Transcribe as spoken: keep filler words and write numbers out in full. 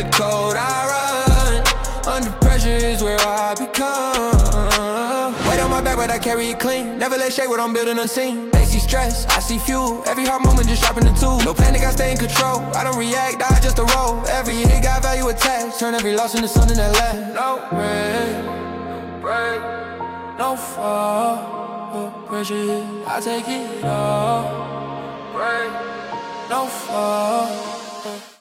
the code I run. Under pressure is where I become. Weight on my back, but I carry it clean. Never let shade what I'm building unseen. They see stress, I see fuel. Every hard moment just dropping the two. No panic, I stay in control. I don't react, I just a roll. Every hit got value attached. Turn every loss into something that lasts. No break, no break, no fall. No pressure, I take it all. Break, no fall.